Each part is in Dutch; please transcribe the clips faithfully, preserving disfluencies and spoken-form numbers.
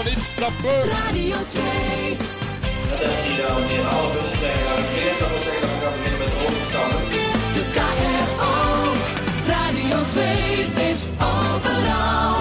van instappen. Radio twee. Dat zie je dan in alle bussen tegen naar de veertig. Dat wil zeggen dat we gaan beginnen met de overstappen. De K R O. Radio twee is overal.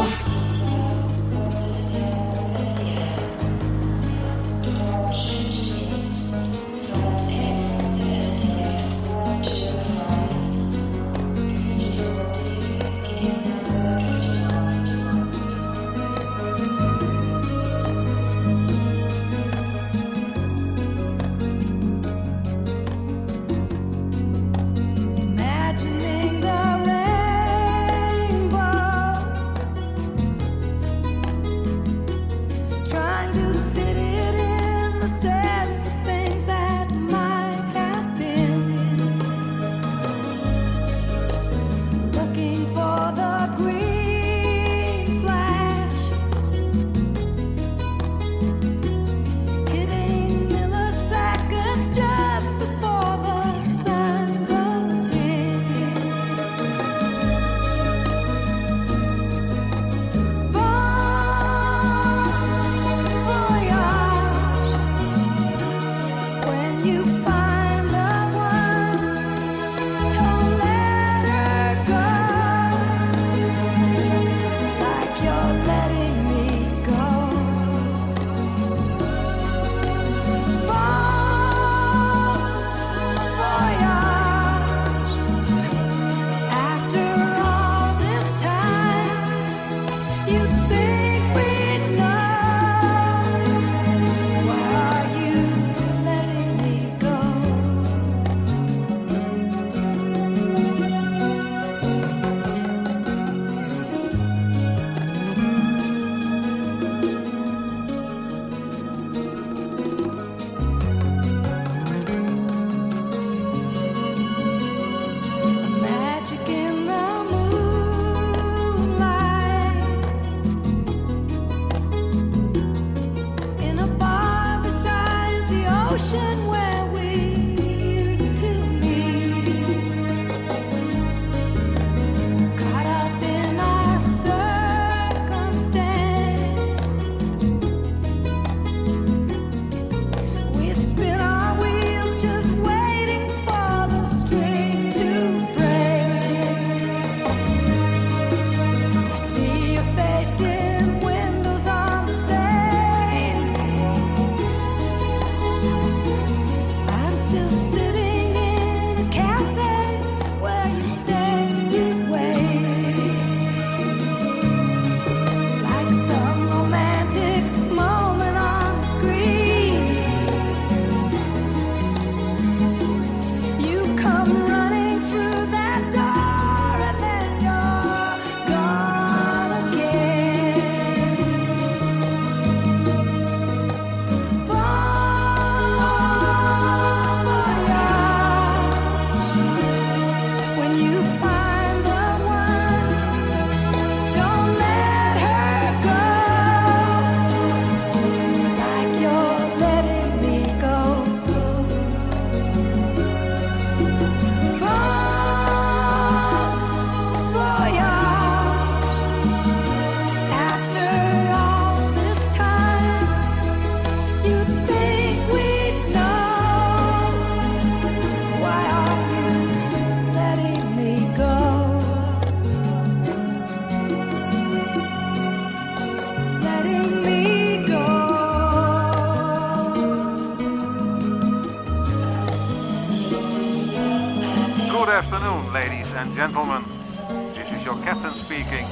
Gentlemen, this is your captain speaking.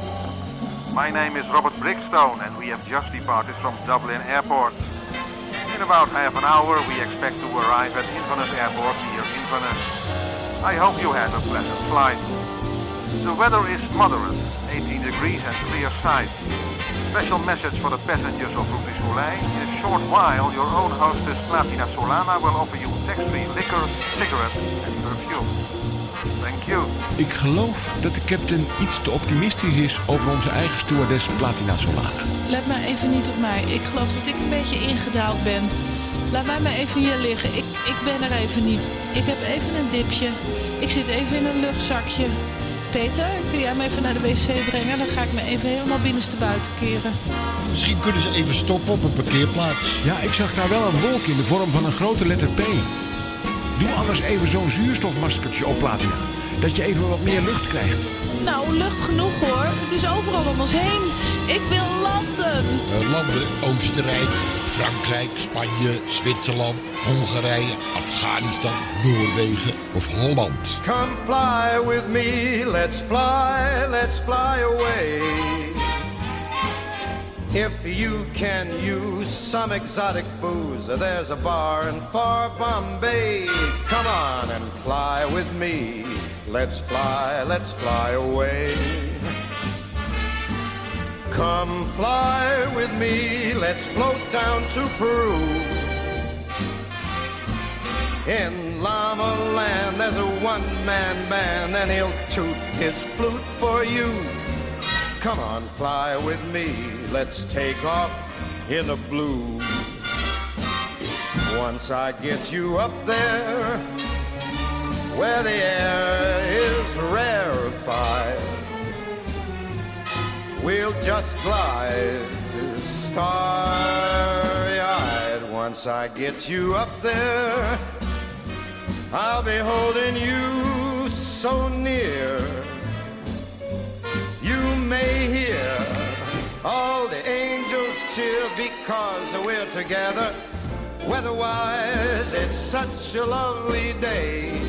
My name is Robert Brickstone and we have just departed from Dublin Airport. In about half an hour we expect to arrive at Inverness Airport near Inverness. I hope you had a pleasant flight. The weather is moderate, eighteen degrees and clear skies. Special message for the passengers of Route du Soleil. In a short while your own hostess Platina Solana will offer you tax-free liquor, cigarettes and perfume. Thank you. Ik geloof dat de captain iets te optimistisch is over onze eigen stewardess Platina Solana. Let maar even niet op mij. Ik geloof dat ik een beetje ingedaald ben. Laat mij maar even hier liggen. Ik, ik ben er even niet. Ik heb even een dipje. Ik zit even in een luchtzakje. Peter, kun jij me even naar de wc brengen? Dan ga ik me even helemaal binnenstebuiten keren. Misschien kunnen ze even stoppen op een parkeerplaats. Ja, ik zag daar wel een wolk in de vorm van een grote letter P. Doe anders even zo'n zuurstofmaskertje op, Platina. Dat je even wat meer lucht krijgt. Nou, lucht genoeg hoor. Het is overal om ons heen. Ik wil landen. Uh, landen, Oostenrijk, Frankrijk, Spanje, Zwitserland, Hongarije, Afghanistan, Noorwegen of Holland. Come fly with me, let's fly, let's fly away. If you can use some exotic booze, there's a bar in far Bombay. Come on and fly with me. Let's fly, let's fly away. Come fly with me, let's float down to Peru. In Llama Land, there's a one-man band, and he'll toot his flute for you. Come on, fly with me, let's take off in the blue. Once I get you up there, where the air is rarefied, we'll just glide starry-eyed. Once I get you up there, I'll be holding you so near. You may hear all the angels cheer because we're together. Weather-wise, it's such a lovely day.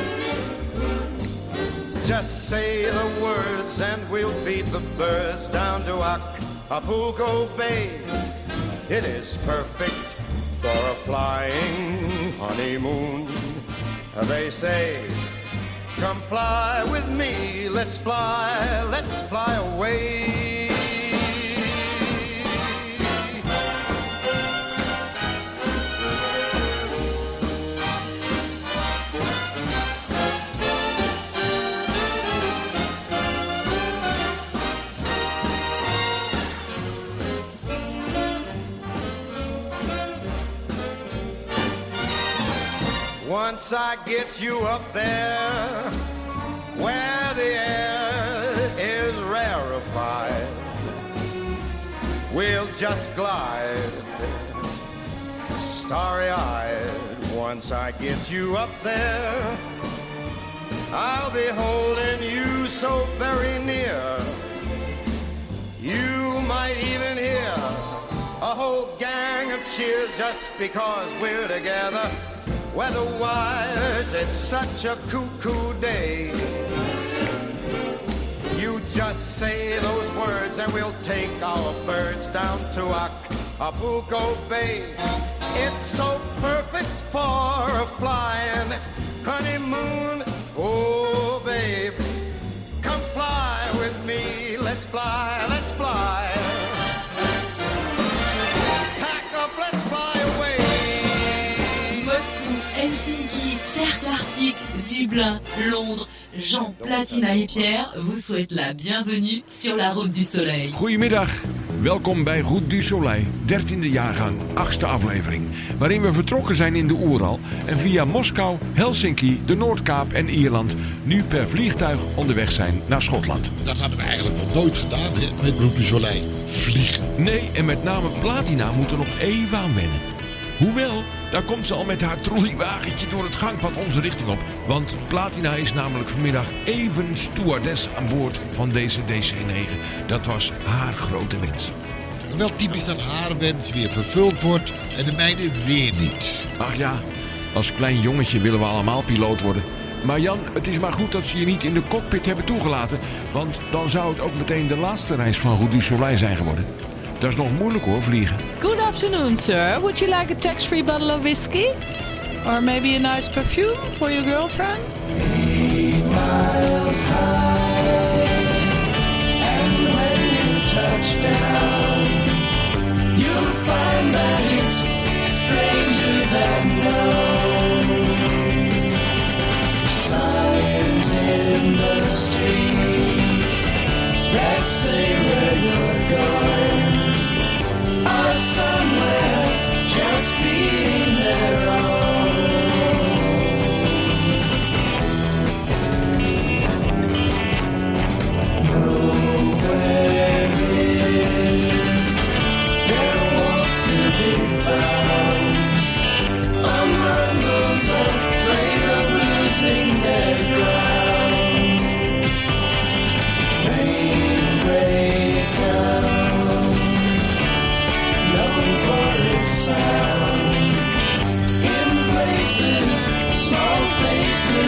Just say the words and we'll beat the birds down to Acapulco Bay. It is perfect for a flying honeymoon. They say, come fly with me, let's fly, let's fly away. Once I get you up there, where the air is rarefied, we'll just glide starry-eyed. Once I get you up there, I'll be holding you so very near. You might even hear a whole gang of cheers just because we're together. Weather-wise, it's such a cuckoo day. You just say those words and we'll take our birds down to Acapulco Bay. It's so perfect for a flying honeymoon. Oh, babe, come fly with me. Let's fly, let's fly. Pack up, let's fly away. Helsinki, Cercle Arctique, Dublin, Londres, Jean, Platina et Pierre vous souhaitent la bienvenue sur la Route du Soleil. Goedemiddag, welkom bij Route du Soleil, dertiende jaargang, achtste aflevering. Waarin we vertrokken zijn in de Oeral en via Moskou, Helsinki, de Noordkaap en Ierland nu per vliegtuig onderweg zijn naar Schotland. Dat hadden we eigenlijk nog nooit gedaan hè, met Route du Soleil. Vliegen. Nee, en met name Platina moet er nog even aan wennen. Hoewel, daar komt ze al met haar trolleywagentje door het gangpad onze richting op. Want Platina is namelijk vanmiddag even stewardess aan boord van deze D C negen. Dat was haar grote wens. Wel typisch dat haar wens weer vervuld wordt en de mijne weer niet. Ach ja, als klein jongetje willen we allemaal piloot worden. Maar Jan, het is maar goed dat ze je niet in de cockpit hebben toegelaten. Want dan zou het ook meteen de laatste reis van Route du Soleil zijn geworden. Dat is nog moeilijk hoor, vliegen. Good afternoon, sir. Would you like a tax-free bottle of whiskey? Or maybe a nice perfume for your girlfriend? Eight miles high, and when you touch down, you'll find that it's stranger than known. Signs in the street that say where you're going are somewhere just being their own.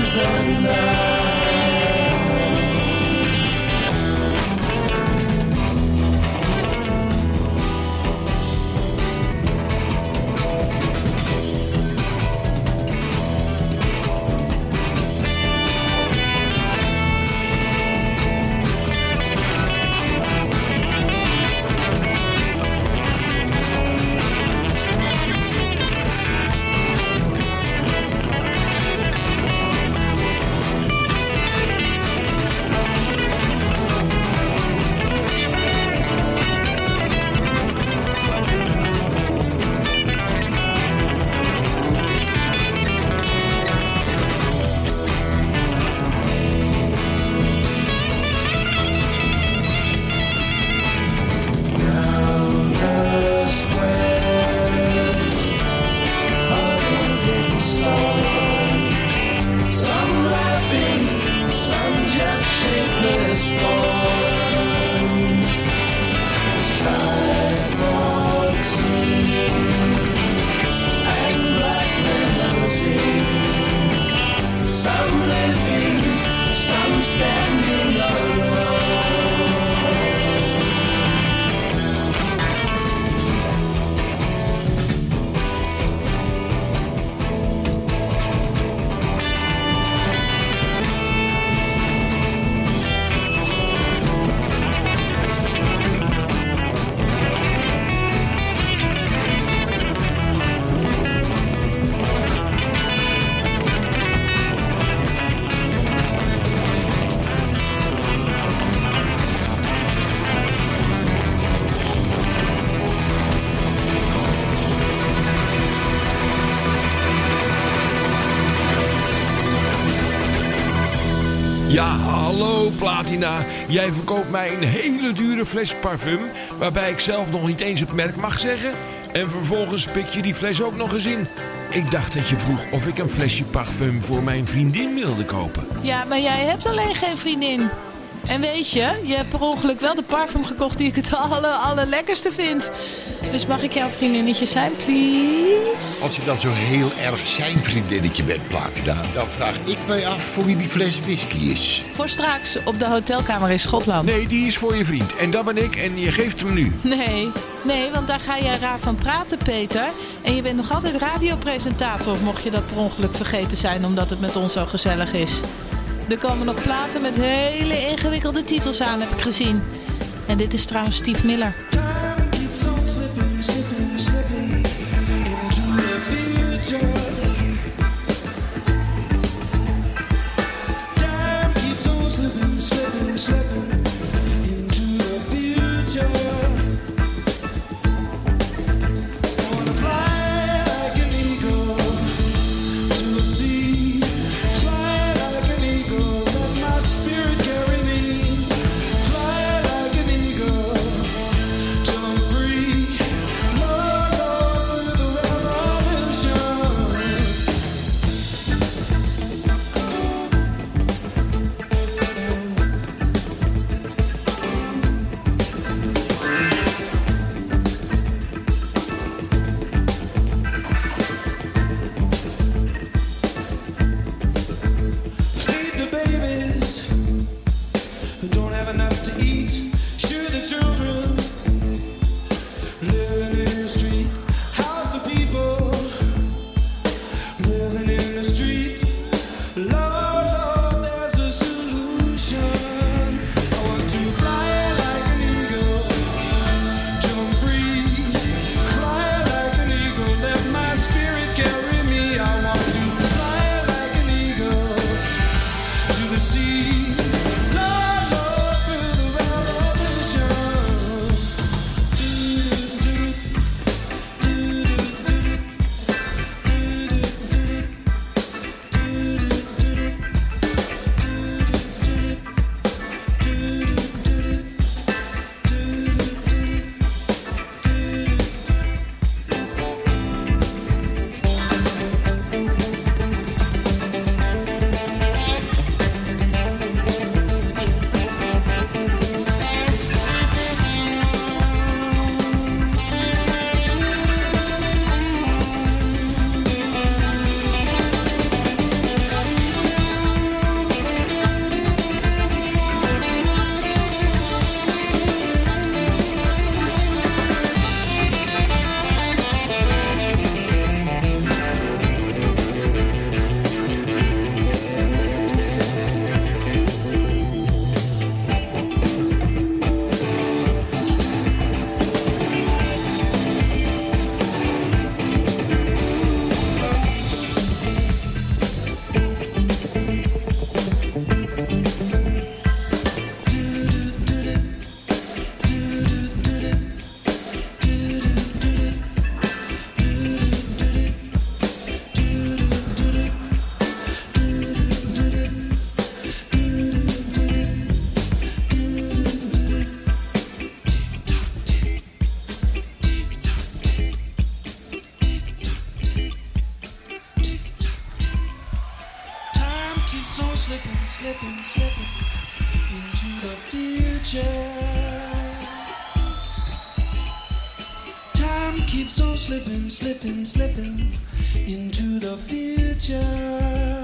Ja, hallo Platina. Jij verkoopt mij een hele dure fles parfum, waarbij ik zelf nog niet eens het merk mag zeggen. En vervolgens pik je die fles ook nog eens in. Ik dacht dat je vroeg of ik een flesje parfum voor mijn vriendin wilde kopen. Ja, maar jij hebt alleen geen vriendin. En weet je, je hebt per ongeluk wel de parfum gekocht die ik het alle, allerlekkerste vind. Dus mag ik jouw vriendinnetje zijn, please? Als je dan zo heel erg zijn vriendinnetje bent, Platina, dan vraag ik mij af voor wie die fles whisky is. Voor straks op de hotelkamer in Schotland. Nee, die is voor je vriend. En dat ben ik en je geeft hem nu. Nee, nee, want daar ga jij raar van praten, Peter. En je bent nog altijd radiopresentator, mocht je dat per ongeluk vergeten zijn, omdat het met ons zo gezellig is. Er komen nog platen met hele ingewikkelde titels aan, heb ik gezien. En dit is trouwens Steve Miller. Time keeps on slipping, slipping, slipping into the future. Time keeps on slipping, slipping, slipping into the future. Wanna fly like an eagle to the sea. Fly like an eagle, let my spirit carry me. Fly like an eagle. slipping, slipping into the future. Time keeps on slipping, slipping, slipping into the future.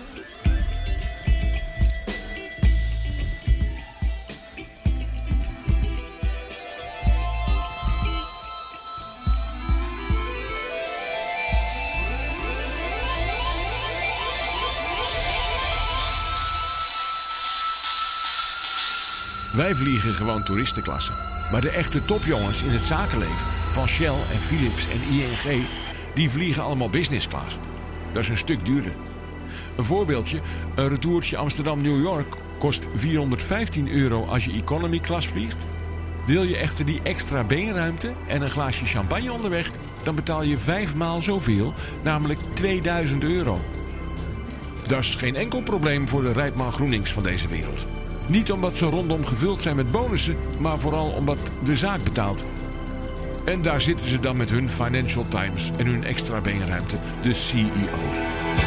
Wij vliegen gewoon toeristenklasse. Maar de echte topjongens in het zakenleven, van Shell en Philips en I N G, die vliegen allemaal business class. Dat is een stuk duurder. Een voorbeeldje, een retourtje Amsterdam-New York kost vierhonderdvijftien euro als je economy class vliegt. Wil je echter die extra beenruimte en een glaasje champagne onderweg, dan betaal je vijfmaal zoveel, namelijk tweeduizend euro. Dat is geen enkel probleem voor de Rijpman Groenings van deze wereld. Niet omdat ze rondom gevuld zijn met bonussen, maar vooral omdat de zaak betaalt. En daar zitten ze dan met hun Financial Times en hun extra beenruimte, de C E O's.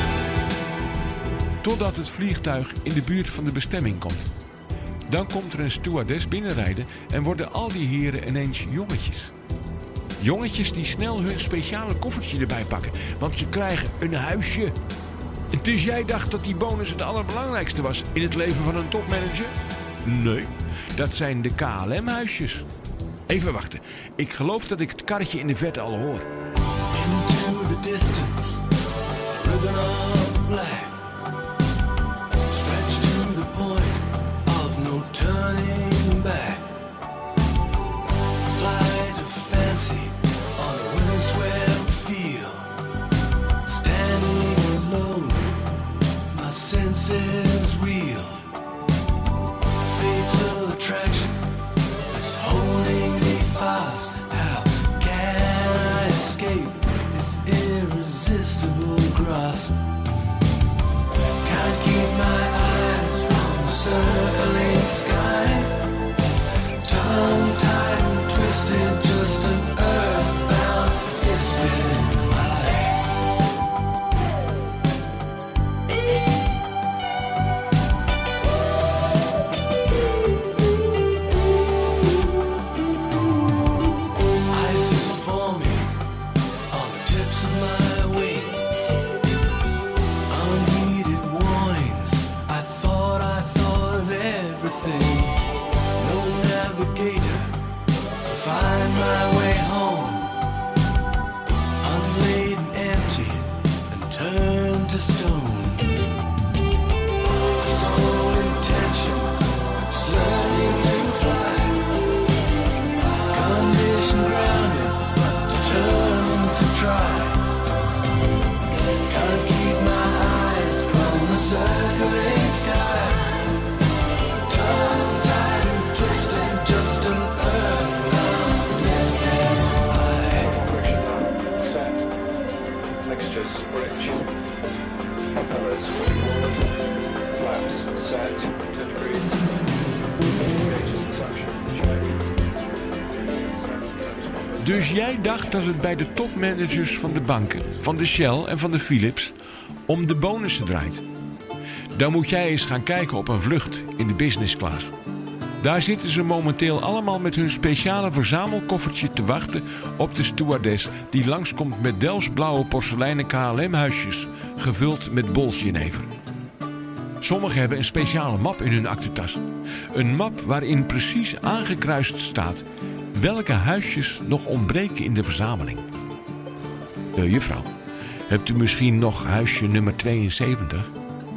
Totdat het vliegtuig in de buurt van de bestemming komt. Dan komt er een stewardess binnenrijden en worden al die heren ineens jongetjes. Jongetjes die snel hun speciale koffertje erbij pakken, want ze krijgen een huisje. Dus jij dacht dat die bonus het allerbelangrijkste was in het leven van een topmanager? Nee, dat zijn de K L M-huisjes. Even wachten, ik geloof dat ik het karretje in de verte al hoor. Into the distance, ribbon of black, stretched to the point of no turning back. Flight of fancy on a windswept field, standing alone, my senses real. Fatal attraction is holding me fast. How can I escape this irresistible grasp? Can't keep my eyes from the circling sky. Tongue-tied and twisted, just an earthbound misfit. Dus jij dacht dat het bij de topmanagers van de banken, van de Shell en van de Philips om de bonussen draait. Dan moet jij eens gaan kijken op een vlucht in de business class. Daar zitten ze momenteel allemaal met hun speciale verzamelkoffertje te wachten op de stewardess die langskomt met Delfts blauwe porseleinen K L M-huisjes gevuld met bolsjenever. Sommigen hebben een speciale map in hun aktentas. Een map waarin precies aangekruist staat welke huisjes nog ontbreken in de verzameling. Uh, juffrouw, hebt u misschien nog huisje nummer tweeënzeventig?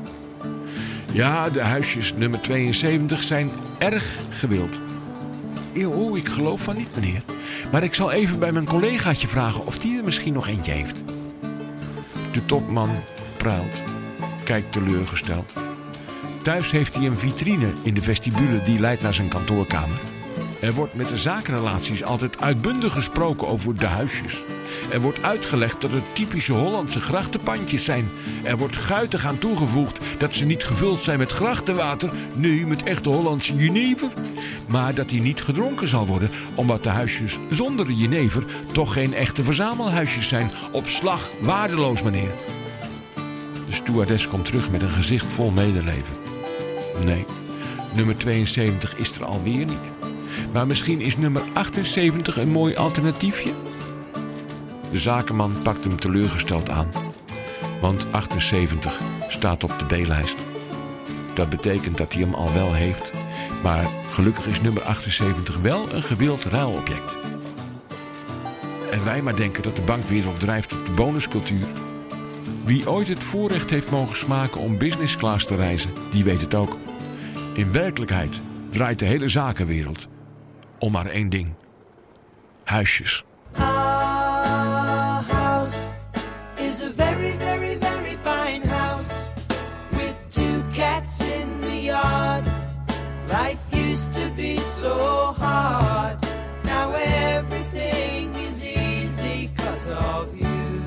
Ja, de huisjes nummer tweeënzeventig zijn erg gewild. Eeuw, ik geloof van niet, meneer. Maar ik zal even bij mijn collegaatje vragen of die er misschien nog eentje heeft. De topman pruilt, kijkt teleurgesteld. Thuis heeft hij een vitrine in de vestibule die leidt naar zijn kantoorkamer. Er wordt met de zakenrelaties altijd uitbundig gesproken over de huisjes. Er wordt uitgelegd dat het typische Hollandse grachtenpandjes zijn. Er wordt guitig aan toegevoegd dat ze niet gevuld zijn met grachtenwater, nee, met echte Hollandse jenever. Maar dat die niet gedronken zal worden, omdat de huisjes zonder de jenever toch geen echte verzamelhuisjes zijn. Op slag waardeloos, meneer. De stewardess komt terug met een gezicht vol medeleven. Nee, nummer tweeënzeventig is er alweer niet. Maar misschien is nummer achtenzeventig een mooi alternatiefje? De zakenman pakt hem teleurgesteld aan. Want achtenzeventig staat op de B-lijst. Dat betekent dat hij hem al wel heeft. Maar gelukkig is nummer achtenzeventig wel een gewild ruilobject. En wij maar denken dat de bankwereld drijft op de bonuscultuur. Wie ooit het voorrecht heeft mogen smaken om business class te reizen, die weet het ook. In werkelijkheid draait de hele zakenwereld om maar één ding. Huisjes. Our house is a very, very, very fine house with two cats in the yard. Life used to be so hard. Now everything is easy 'cause of you.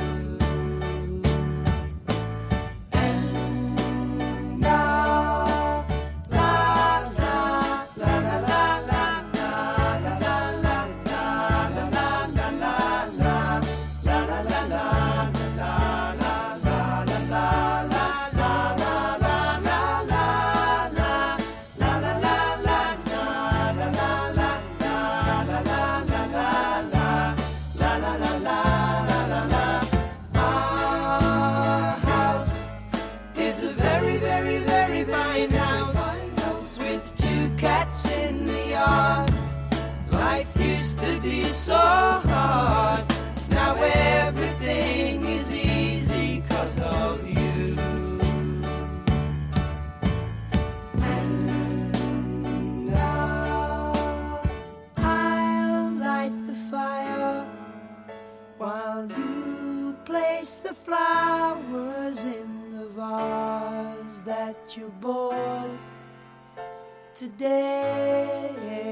And now, la la la la la la la la la la la la la la la la la la so hard. Now everything is easy 'cause of you. And now I'll light the fire while you place the flowers in the vase that you bought today.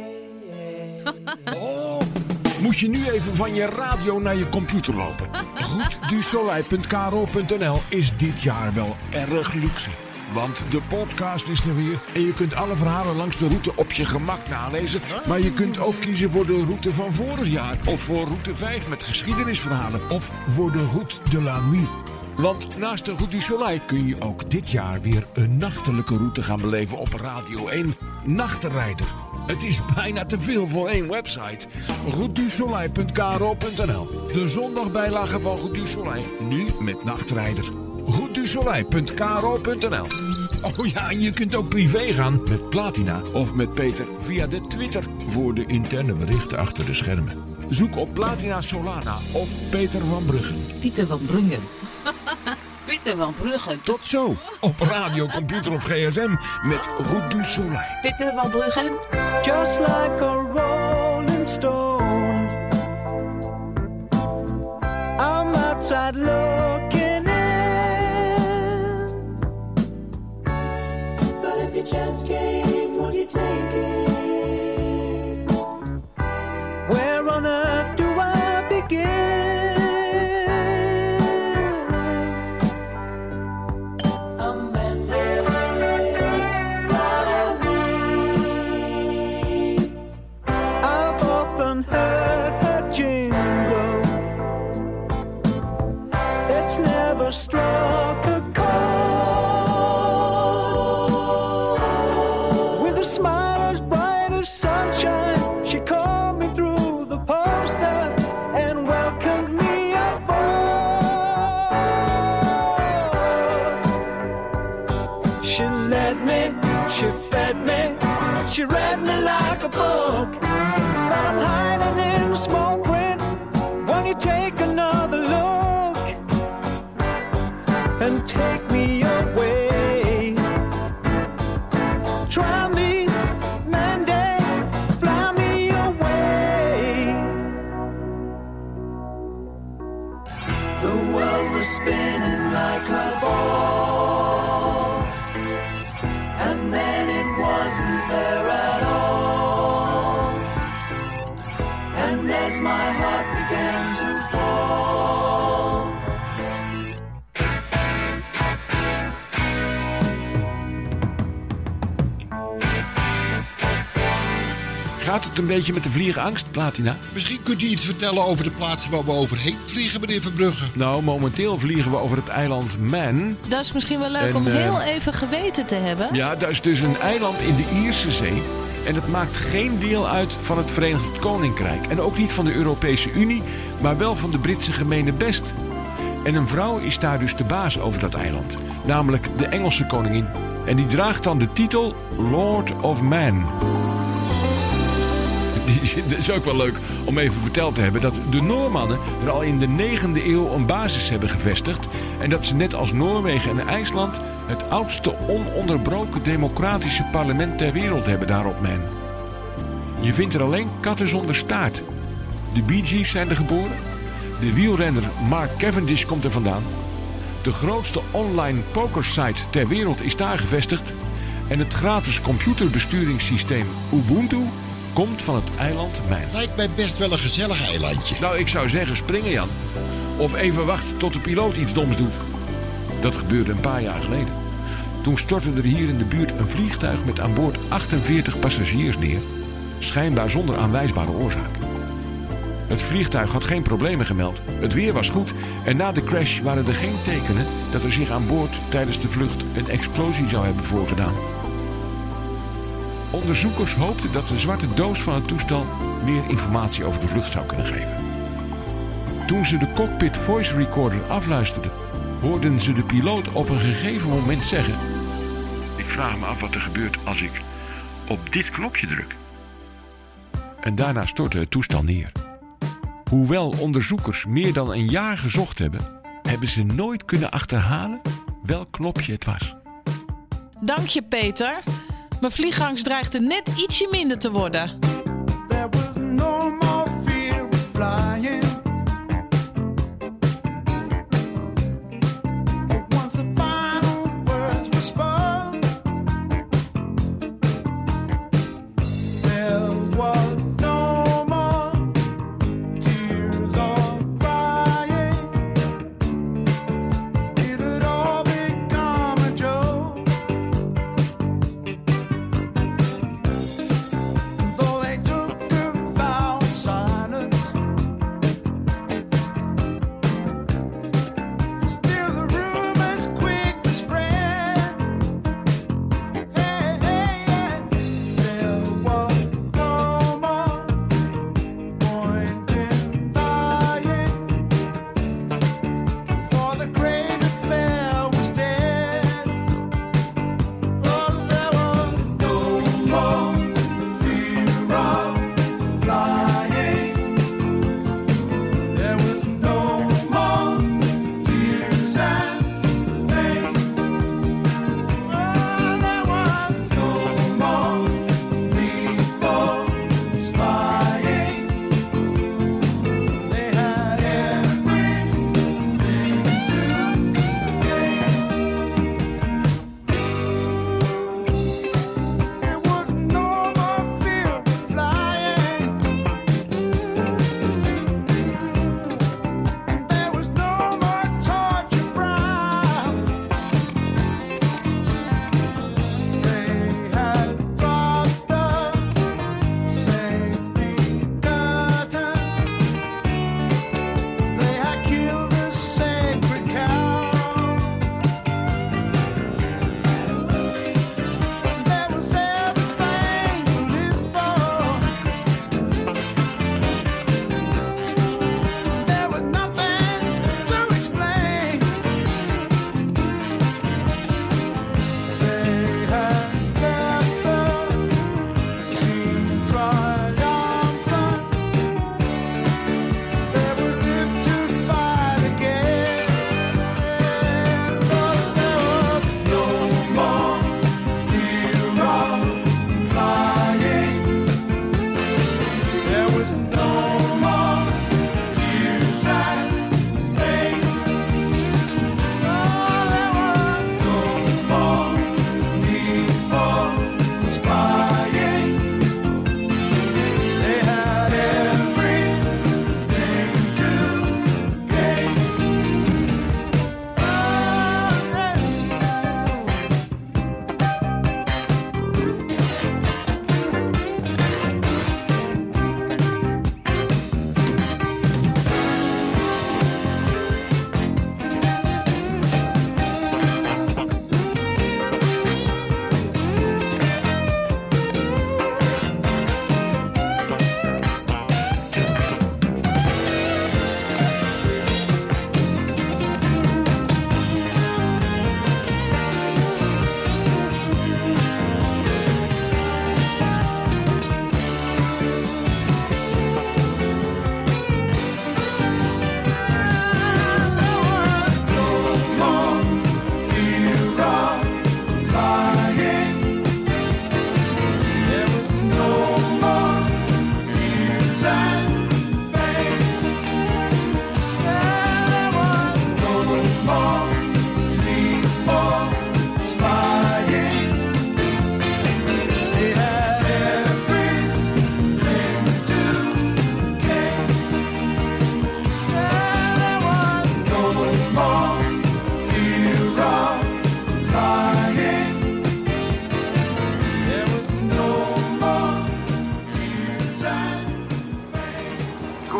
Oh, moet je nu even van je radio naar je computer lopen. goed du soleil punt k r o punt n l is dit jaar wel erg luxe. Want de podcast is er weer en je kunt alle verhalen langs de route op je gemak nalezen. Maar je kunt ook kiezen voor de route van vorig jaar. Of voor route vijf met geschiedenisverhalen. Of voor de route de la nuit. Want naast de Route du Soleil kun je ook dit jaar weer een nachtelijke route gaan beleven op Radio één Nachtenrijder. Het is bijna te veel voor één website. goed du soleil punt k r o punt n l. De zondagbijlage van Goed du Soleil, nu met Nachtrijder. goed du soleil punt k r o punt n l. Oh ja, en je kunt ook privé gaan met Platina of met Peter via de Twitter voor de interne berichten achter de schermen. Zoek op Platina Solana of Peter van Bruggen. Pieter van Bruggen. Pieter van Bruggen. Tot zo, op radio, computer of gsm met Goed du Soleil. Pieter van Bruggen. Just like a rolling stone, I'm outside looking in. But if your chance came, would you take it? Where on earth do I begin? Struck a chord with a smile as bright as sunshine. She called me through the poster and welcomed me aboard. She led me, she fed me, she read me like a book. I'm hiding in the small print when you take another look. And take me away. Try me, Monday, fly me away. The world was spinning like a ball, and then it wasn't there at all. And as my heart began to fall, ga gaat het een beetje met de vliegangst, Platina? Misschien kunt u iets vertellen over de plaatsen waar we overheen vliegen, meneer Verbrugge. Nou, momenteel vliegen we over het eiland Man. Dat is misschien wel leuk En, om heel uh, even geweten te hebben. Ja, dat is dus een eiland in de Ierse Zee. En het maakt geen deel uit van het Verenigd Koninkrijk. En ook niet van de Europese Unie, maar wel van de Britse gemeenebest. En een vrouw is daar dus de baas over dat eiland. Namelijk de Engelse koningin. En die draagt dan de titel Lord of Man. Het is ook wel leuk om even verteld te hebben dat de Noormannen er al in de negende eeuw een basis hebben gevestigd. En dat ze net als Noorwegen en IJsland het oudste ononderbroken democratische parlement ter wereld hebben daar op Man. Je vindt er alleen katten zonder staart. De Bee Gees zijn er geboren. De wielrenner Mark Cavendish komt er vandaan. De grootste online pokersite ter wereld is daar gevestigd. En het gratis computerbesturingssysteem Ubuntu komt van het eiland Man. Lijkt mij best wel een gezellig eilandje. Nou, ik zou zeggen springen, Jan. Of even wachten tot de piloot iets doms doet. Dat gebeurde een paar jaar geleden. Toen stortte er hier in de buurt een vliegtuig met aan boord achtenveertig passagiers neer. Schijnbaar zonder aanwijsbare oorzaak. Het vliegtuig had geen problemen gemeld. Het weer was goed en na de crash waren er geen tekenen dat er zich aan boord tijdens de vlucht een explosie zou hebben voorgedaan. Onderzoekers hoopten dat de zwarte doos van het toestel meer informatie over de vlucht zou kunnen geven. Toen ze de cockpit voice recorder afluisterden, hoorden ze de piloot op een gegeven moment zeggen: "Ik vraag me af wat er gebeurt als ik op dit knopje druk." En daarna stortte het toestel neer. Hoewel onderzoekers meer dan een jaar gezocht hebben, hebben ze nooit kunnen achterhalen welk knopje het was. Dank je, Peter. Mijn vliegangst dreigde net ietsje minder te worden. There was no more fear of flying. Once the final words were spoken, there was no more tears or crying. It had all become a joke. Though they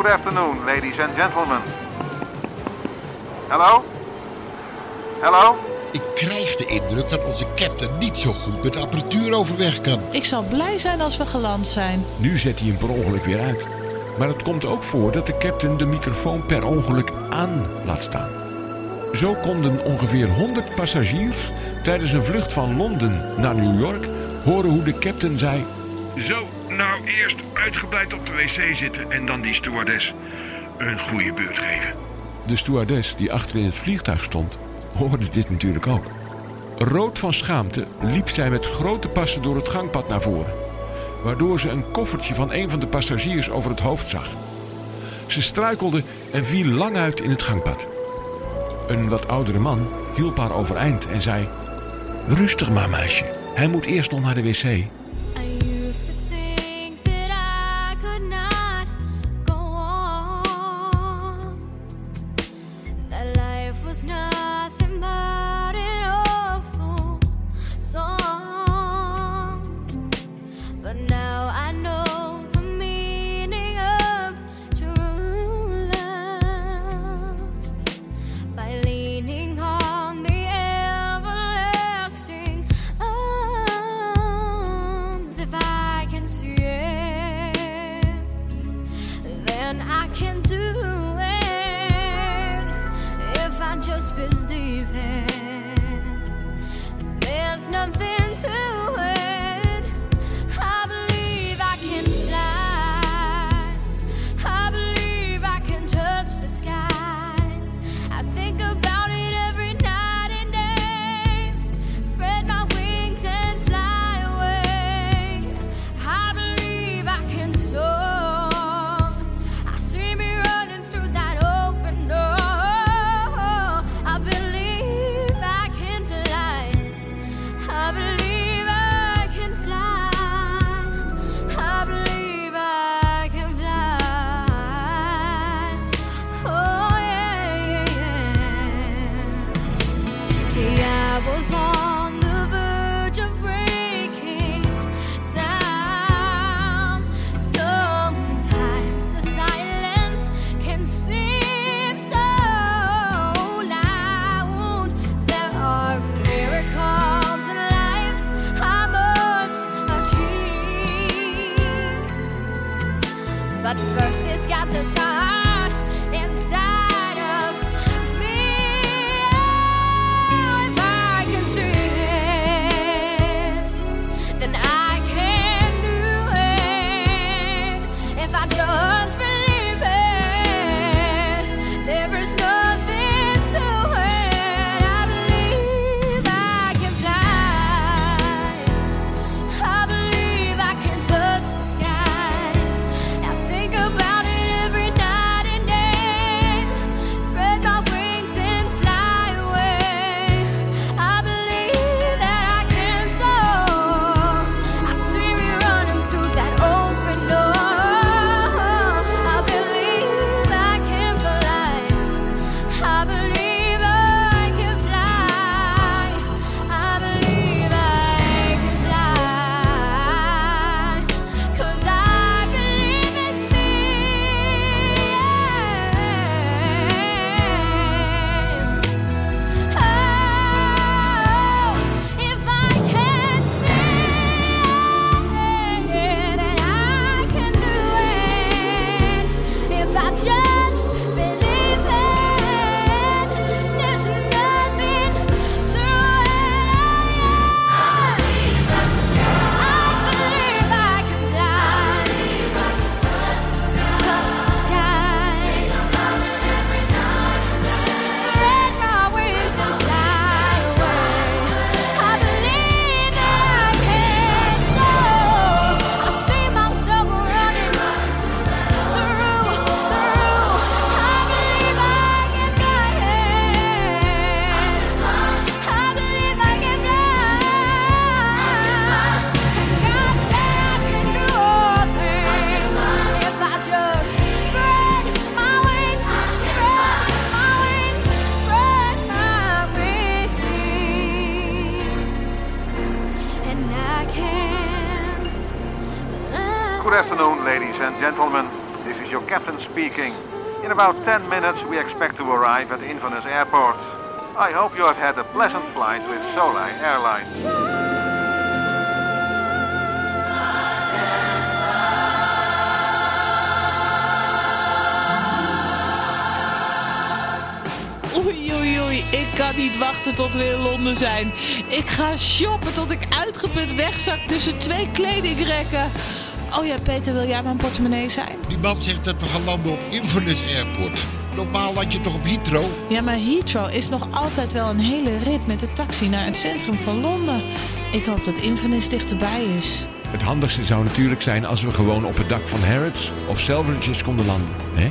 Good afternoon, ladies and gentlemen. Hallo? Hallo? Ik krijg de indruk dat onze captain niet zo goed met de apparatuur overweg kan. Ik zal blij zijn als we geland zijn. Nu zet hij hem per ongeluk weer uit. Maar het komt ook voor dat de captain de microfoon per ongeluk aan laat staan. Zo konden ongeveer honderd passagiers tijdens een vlucht van Londen naar New York horen hoe de captain zei: Zo, nou eerst uitgebreid op de wc zitten en dan die stewardess een goede beurt geven. De stewardess die achter in het vliegtuig stond, hoorde dit natuurlijk ook. Rood van schaamte liep zij met grote passen door het gangpad naar voren, waardoor ze een koffertje van een van de passagiers over het hoofd zag. Ze struikelde en viel lang uit in het gangpad. Een wat oudere man hielp haar overeind en zei: Rustig maar, meisje, hij moet eerst nog naar de wc. captain speaking. In about ten minutes we expect to arrive at Inverness Airport. I hope you have had a pleasant flight with Solai Airlines. Oei, oei, oei. Ik kan niet wachten tot we in Londen zijn. Ik ga shoppen tot ik uitgeput wegzak tussen twee kledingrekken. Oh ja, Peter, wil jij mijn portemonnee zijn? Die man zegt dat we gaan landen op Inverness Airport. Normaal had je toch op Heathrow? Ja, maar Heathrow is nog altijd wel een hele rit met de taxi naar het centrum van Londen. Ik hoop dat Inverness dichterbij is. Het handigste zou natuurlijk zijn als we gewoon op het dak van Harrods of Selfridges konden landen, hè?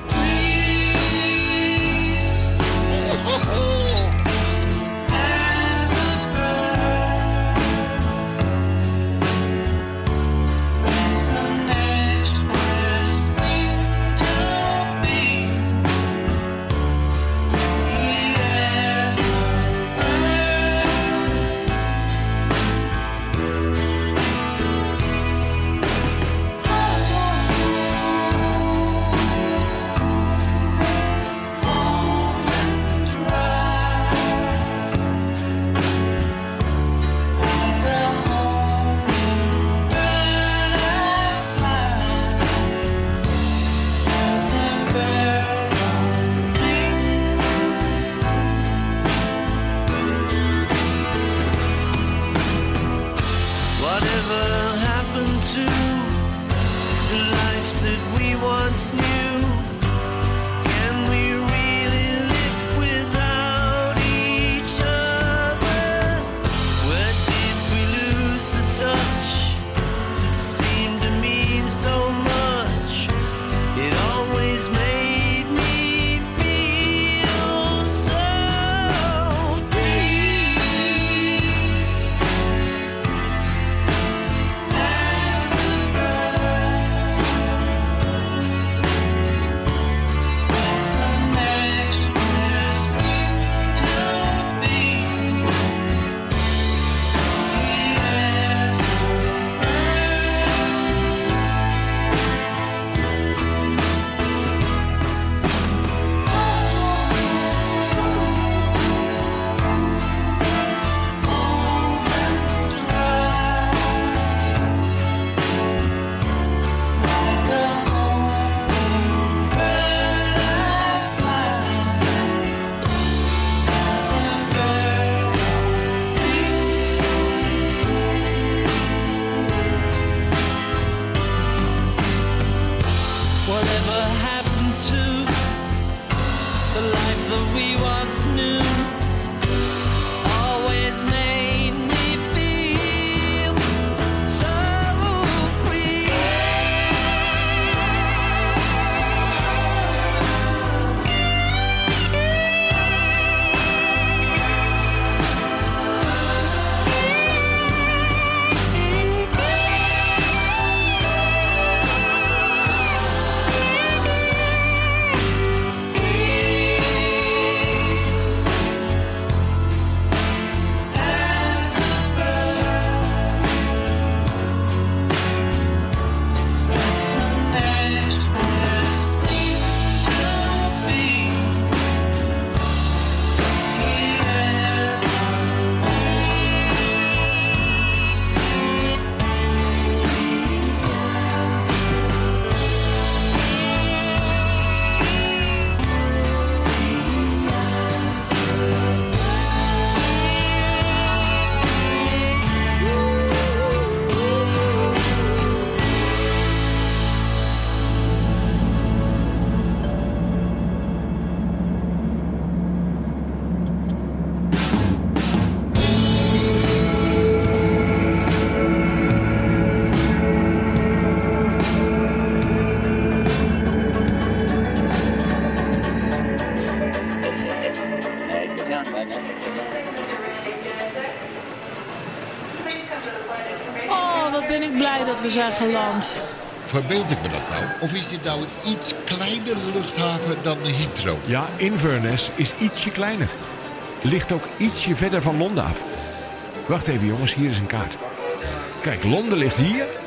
Oh, wat ben ik blij dat we zijn geland. Verbeeld ik me dat nou? Of is dit nou een iets kleinere luchthaven dan Heathrow? Ja, Inverness is ietsje kleiner. Ligt ook ietsje verder van Londen af. Wacht even jongens, hier is een kaart. Kijk, Londen ligt hier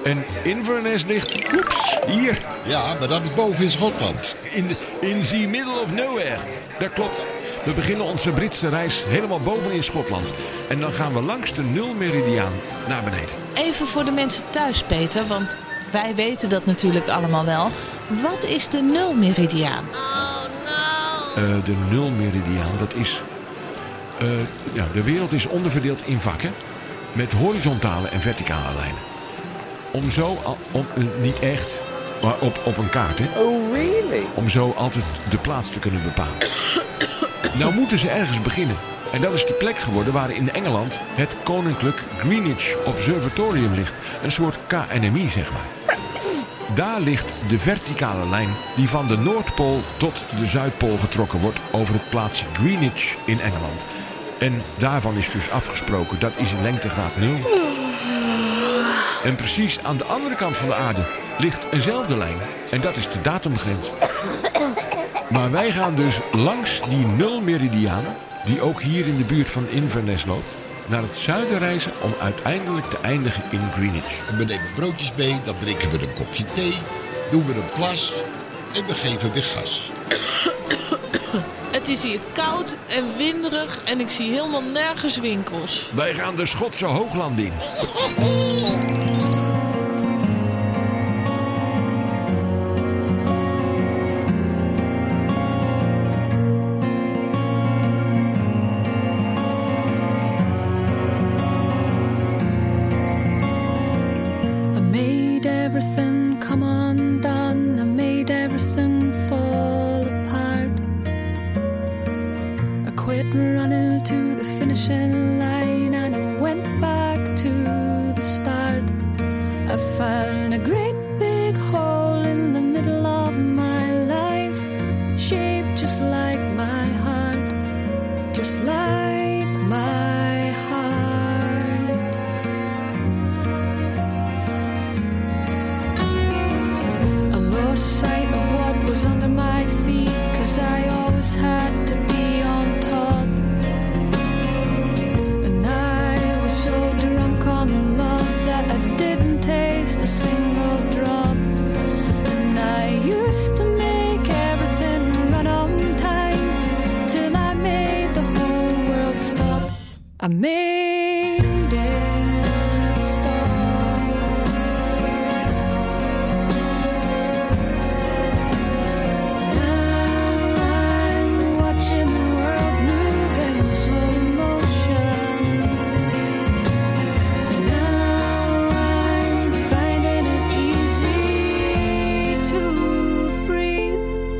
En Inverness ligt, oeps, hier. Ja, maar dat is boven in Schotland. In, in the middle of nowhere. Dat klopt. We beginnen onze Britse reis helemaal boven in Schotland. En dan gaan we langs de nulmeridiaan naar beneden. Even voor de mensen thuis, Peter, want wij weten dat natuurlijk allemaal wel. Wat is de nulmeridiaan? Uh, de nulmeridiaan, dat is... Uh, ja, de wereld is onderverdeeld in vakken met horizontale en verticale lijnen. Om zo, al, om, uh, niet echt, maar op, op een kaart, hè? Oh, really? Om zo altijd de plaats te kunnen bepalen. Nou moeten ze ergens beginnen. En dat is de plek geworden waar in Engeland het Koninklijk Greenwich Observatorium ligt. Een soort K N M I, zeg maar. Daar ligt de verticale lijn die van de Noordpool tot de Zuidpool getrokken wordt over het plaatsje Greenwich in Engeland. En daarvan is dus afgesproken, dat is een lengtegraad nul. En precies aan de andere kant van de aarde ligt eenzelfde lijn. En dat is de datumgrens. Maar wij gaan dus langs die nulmeridiaan, die ook hier in de buurt van Inverness loopt, naar het zuiden reizen om uiteindelijk te eindigen in Greenwich. En we nemen broodjes mee, dan drinken we een kopje thee, doen we een plas en we geven weer gas. Het is hier koud en winderig en ik zie helemaal nergens winkels. Wij gaan de Schotse hooglanden in. I made it stop. Now I'm watching the world move in slow motion. Now I'm finding it easy to breathe.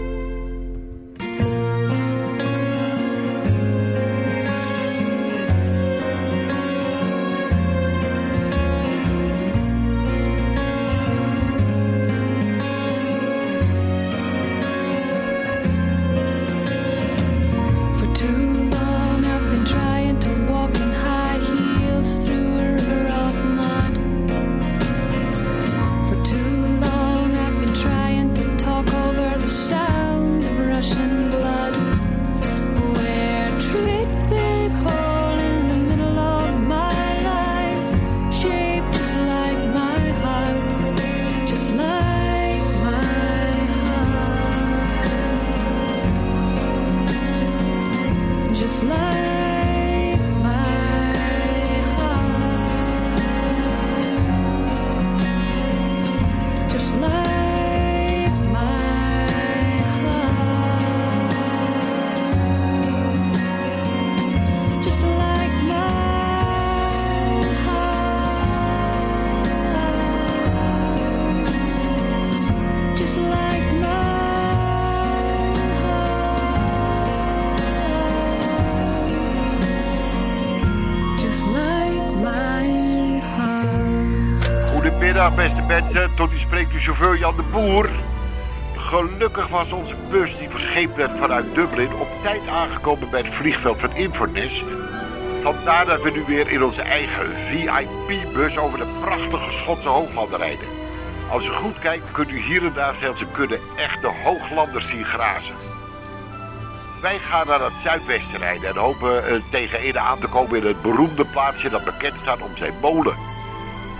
Goedemiddag beste mensen, tot u spreekt de chauffeur Jan de Boer. Gelukkig was onze bus die verscheept werd vanuit Dublin op tijd aangekomen bij het vliegveld van Inverness. Vandaar dat we nu weer in onze eigen V I P-bus over de prachtige Schotse hooglanden rijden. Als u goed kijkt kunt u hier en daar zelfs een kudde echte hooglanders zien grazen. Wij gaan naar het zuidwesten rijden en hopen uh, tegen Ede aan te komen in het beroemde plaatsje dat bekend staat om zijn molen.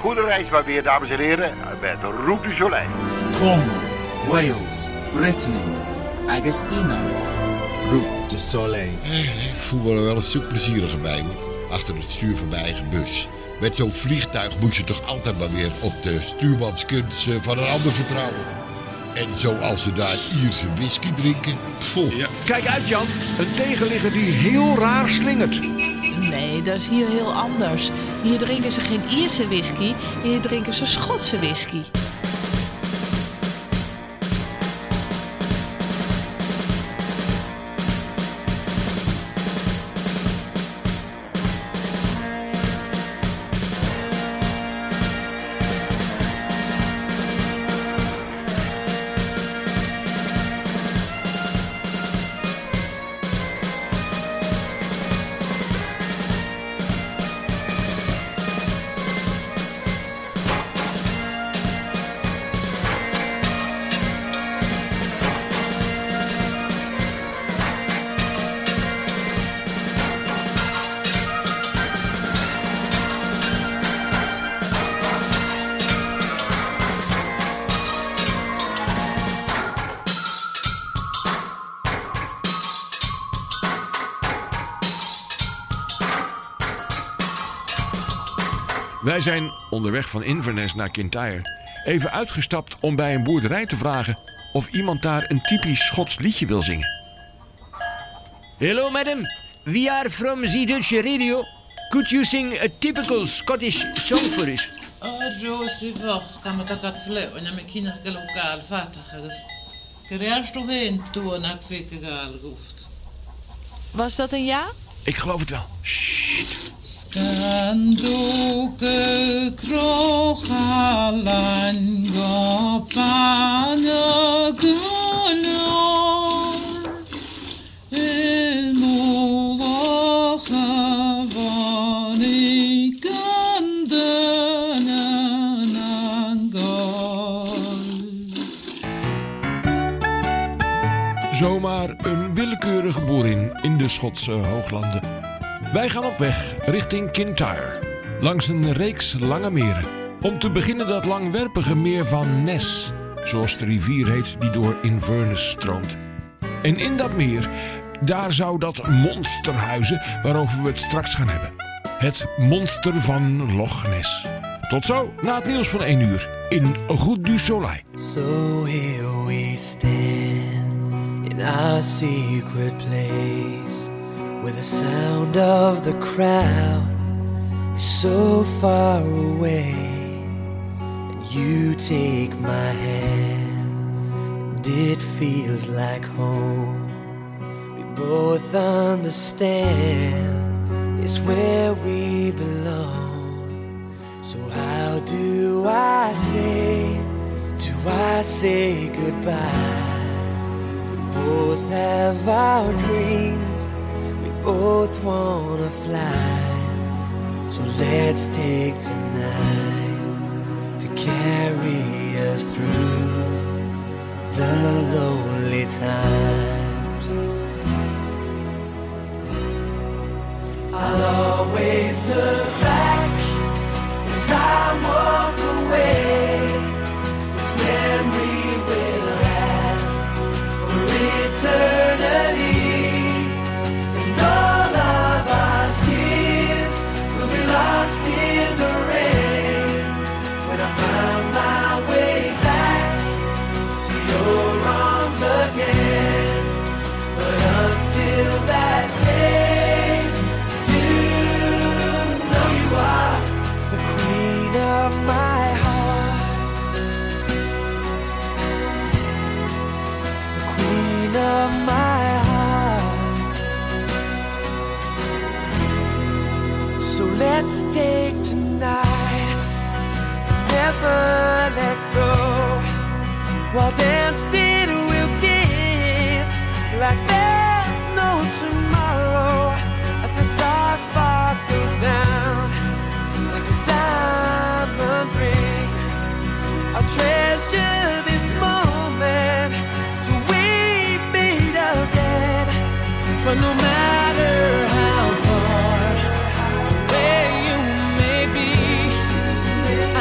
Goede reis maar weer, dames en heren, met Route du Soleil. Cornwall, Wales, Brittany, Agostina, Route du Soleil. Ik voel me er wel een stuk plezieriger bij, hoor. Achter het stuur van mijn eigen bus. Met zo'n vliegtuig moet je toch altijd maar weer op de stuurmanskunst van een ander vertrouwen. En zoals ze daar Ierse whisky drinken. Vol. Ja. Kijk uit, Jan. Een tegenligger die heel raar slingert. Nee, dat is hier heel anders. Hier drinken ze geen Ierse whisky, hier drinken ze Schotse whisky. Wij zijn onderweg van Inverness naar Kintyre even uitgestapt om bij een boerderij te vragen of iemand daar een typisch Schots liedje wil zingen. Hello madam, we are from the Dutch radio. Could you sing a typical Scottish song for us? Rosie wacht, kan me tak at vleu, en mijn kinderen ke lokaal vatig is. Kreeg toch heen toen ik fikke gaal goeft. Was dat een ja? Ik geloof het wel. Sst. Skandoke krochalan gopane gunor in molocha vani gandenen angol. Zomaar een willekeurige boerin in de Schotse hooglanden. Wij gaan op weg richting Kintyre, langs een reeks lange meren. Om te beginnen dat langwerpige meer van Ness, zoals de rivier heet die door Inverness stroomt. En in dat meer, daar zou dat monster huizen waarover we het straks gaan hebben. Het monster van Loch Ness. Tot zo, na het nieuws van één uur, in Route du Soleil. So here we stand in our secret place, where the sound of the crowd is so far away, and you take my hand, and it feels like home. We both understand it's where we belong. So how do I say, do I say goodbye? We both have our dreams, both wanna fly, so let's take tonight to carry us through the lonely times. I'll always look back as I walk away. This memory will last for eternity. All of our tears will be lost in the rain when I find my way back to your arms again. But until that day, you know you are the queen of my heart, the queen of my heart. So let's take tonight, never let go, while dancing we'll kiss like there's no tomorrow, as the stars sparkle down like a diamond ring. I'll treasure this moment till we meet again, but no matter how far I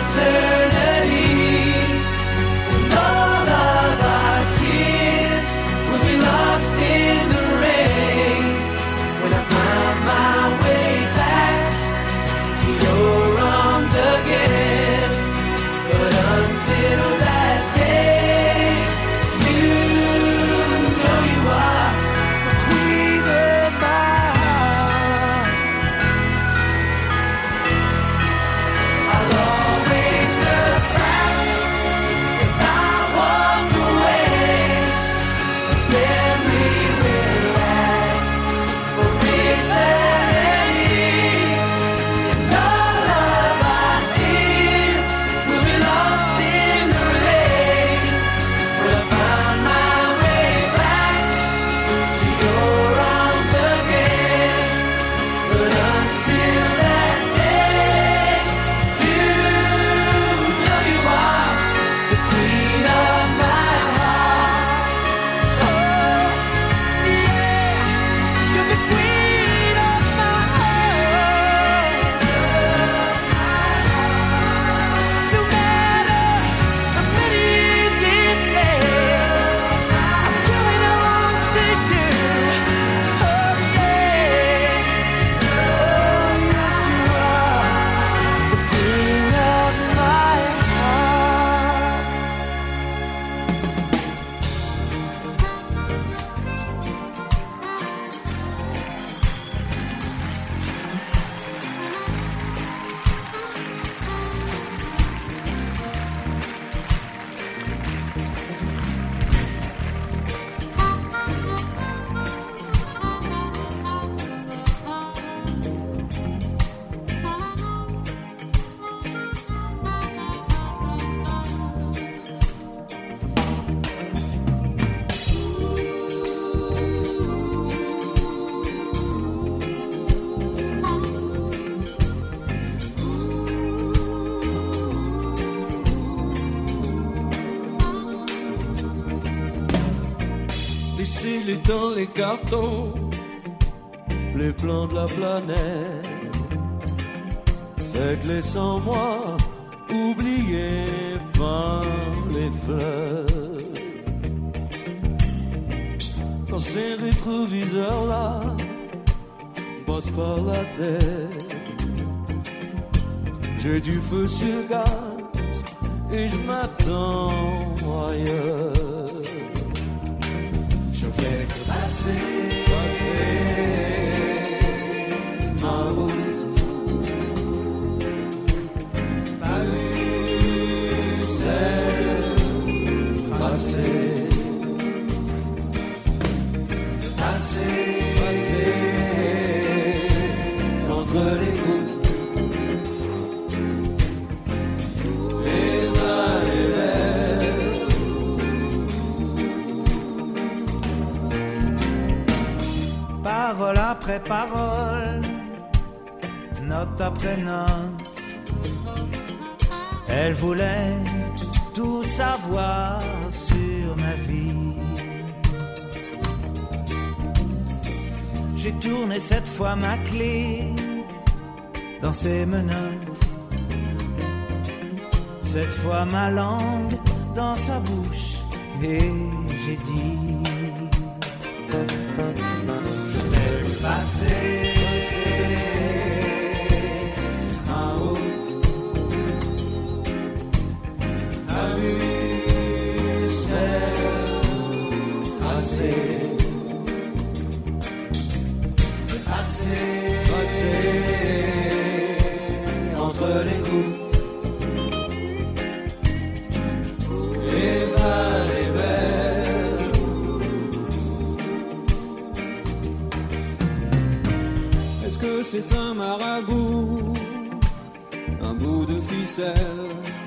eternity. And all of our tears will be lost in the rain when I find my way back to your arms again. But until that day, you know you are the queen of my heart. I'll always look back as I walk away. This memory will last for eternity. And all of our tears will be lost in the rain when I find my way back to your arms again. But until that day, you know you are the queen of my heart. Oh, yeah, you're the queen of my heart. No matter how many details, I'm coming home to you. Oh, yeah. Oh, yes, you are the queen of my heart. Laissez-les dans les cartons, les plans de la planète. Faites-les sans moi, oubliez pas les fleurs. Quand ces rétroviseurs-là passent par la tête, j'ai du feu sur gaz et je m'attends ailleurs. Je fais que passer, passer ma route. Ma vie, c'est passer, passer, passer entre les gouttes. Parole après parole, note après note, elle voulait tout savoir sur ma vie. J'ai tourné cette fois ma clé dans ses menottes, cette fois ma langue dans sa bouche, et j'ai dit: passer, ma route, ma vie, c'est tracée, passer, passer entre les coups. Et va les belles. Est-ce que c'est un marabout, un bout de ficelle,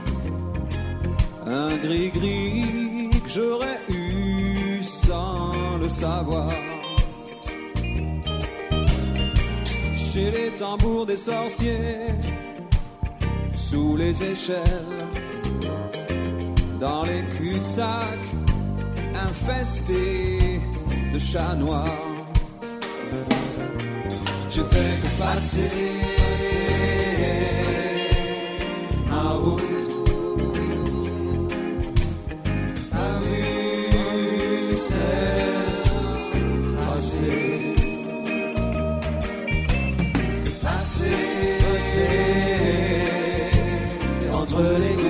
un gris-gris que j'aurais eu sans le savoir? Chez les tambours des sorciers, sous les échelles, dans les cul-de-sac infestés de chats noirs. Je fais que passer ma route. entre les